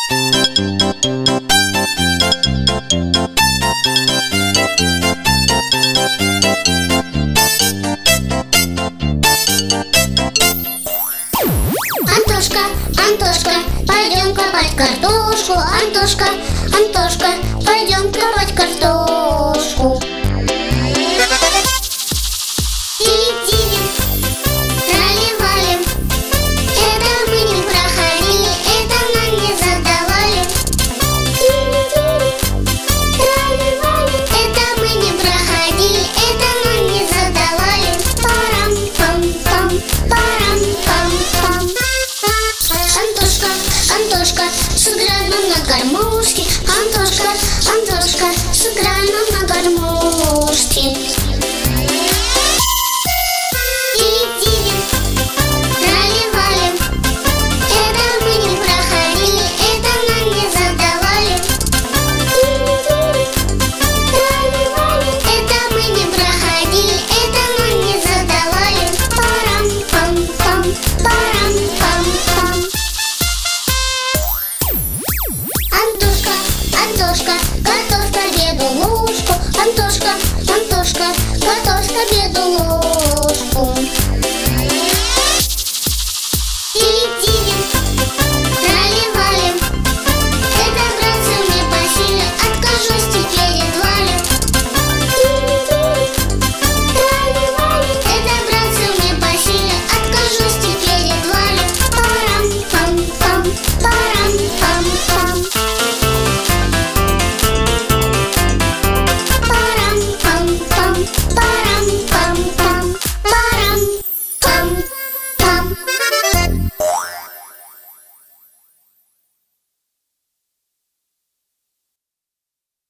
Антошка, Антошка, пойдем копать картошку. Антошка, Антошка, пойдем копать картошку. Тили-тили, трали-вали, это мы не проходили, это нам не задавали. Тили-тили, трали-вали, это мы не проходили, это нам не задавали. Парам-пам-пам, парам-пам-пам. Антошка, Антошка, сыграй нам на гармошке.